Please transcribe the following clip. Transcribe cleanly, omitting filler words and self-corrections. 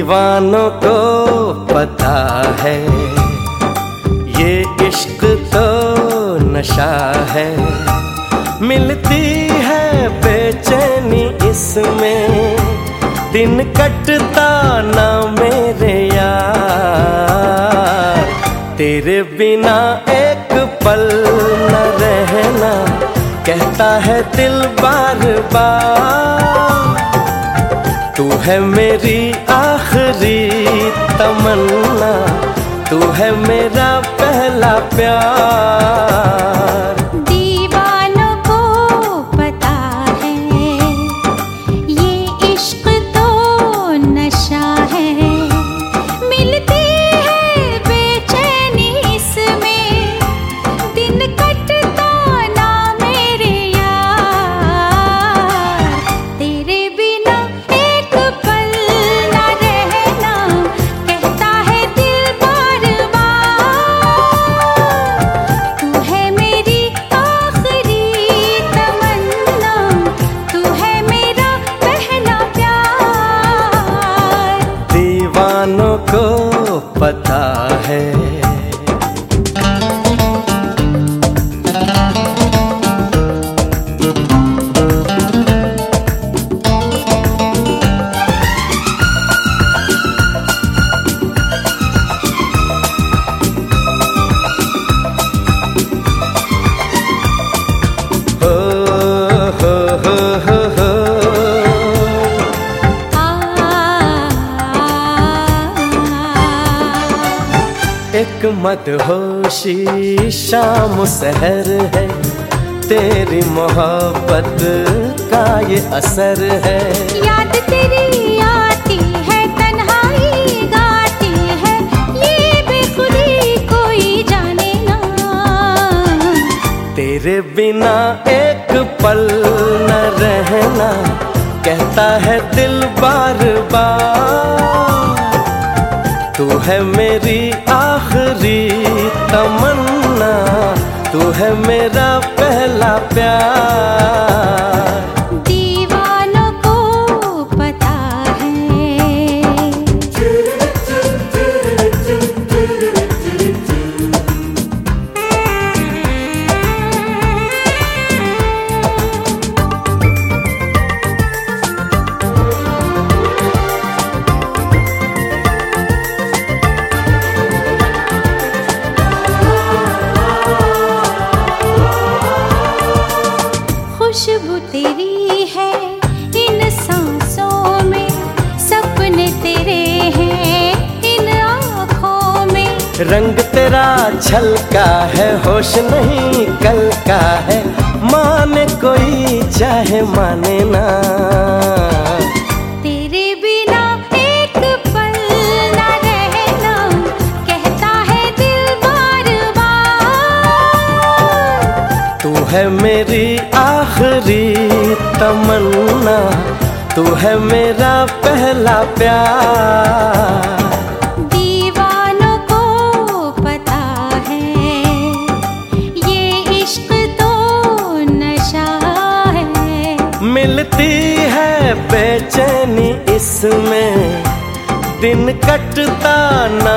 दीवानों को पता है ये इश्क तो नशा है, मिलती है बेचैनी इसमें, दिन कटता ना मेरे यार। तेरे बिना एक पल न रहना, कहता है दिल बार बार। तू है मेरी आखिरी तमन्ना, तू है मेरा पहला प्यार। दीवानों को पता है ये इश्क तो नशा है, मिलती है बेचैनी इसमें, दिन कटता ना मेरे यार। तेरे बिना एक पल ना रहना, कहता है दिल बार बार। तू है मेरी आखिरी तमन्ना, तू है मेरा पहला प्यार। दीवानों को पता है। एक मदहोशी शाम सहर है, तेरी मोहब्बत का ये असर है। याद तेरी आती है, तन्हाई गाती है, ये बेखुदी कोई जाने ना। तेरे बिना एक पल न रहना, कहता है दिल बार बार। तू है मेरी आखिरी तमन्ना, तू है मेरा पहला प्यार। दीवानों को पता है। खुशबू तेरी है इन सांसों में, सपने तेरे हैं इन आँखों में। रंग तेरा छलका है, होश नहीं कल का है, माने कोई चाहे माने ना। तेरे बिना एक पल ना रहना, कहता है दिल बार बार। तू है मेरी आखिरी तमन्ना, तू है मेरा पहला प्यार। दीवानों को पता है ये इश्क तो नशा है, मिलती है बेचैनी इसमें, दिन कटता ना